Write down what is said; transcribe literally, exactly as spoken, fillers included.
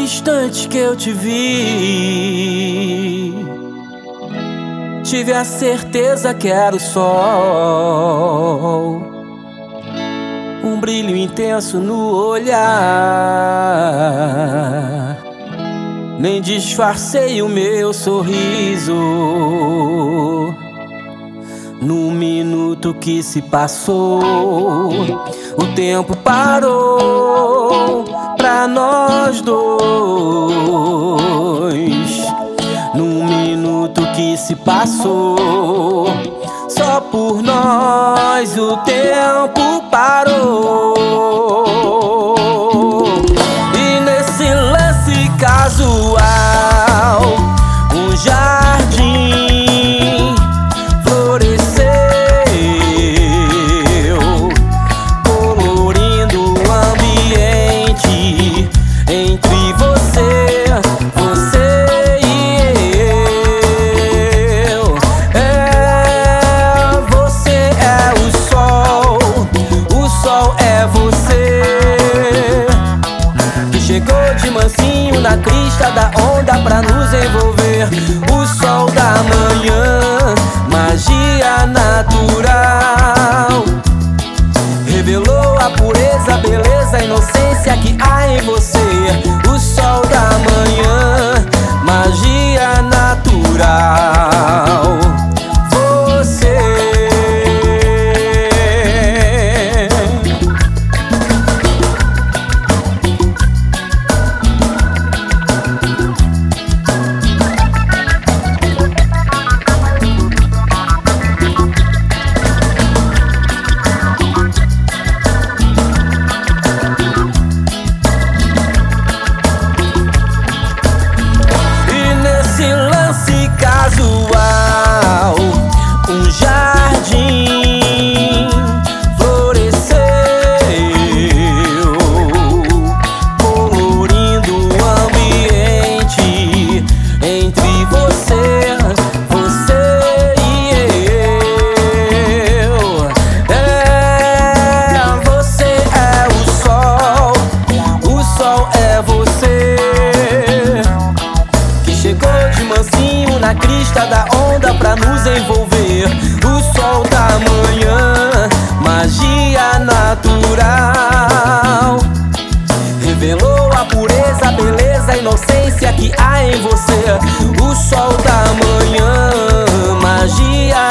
instante que eu te vi, tive a certeza que era o sol, um brilho intenso no olhar. Nem disfarcei o meu sorriso no minuto que se passou. O tempo parou pra nós dois. No minuto que se passou, só por nós o tempo parou. E nesse lance casual, um jardim floresceu, colorindo o ambiente entre você, você e eu. É, você é o sol, o sol é você, que chegou de mansinho na crista da onda pra nos envolver. O sol da manhã, magia natural, revelou a pureza, a beleza, a inocência que há em você. O sol da manhã, magia natural, você. Casual, um jardim floresceu, colorindo o ambiente entre você, você e eu. É, você é o sol, o sol é você, que chegou de mansinho na crista da onda pra nos envolver. O sol da manhã, magia natural, revelou a pureza, a beleza, a inocência que há em você. O sol da manhã, magia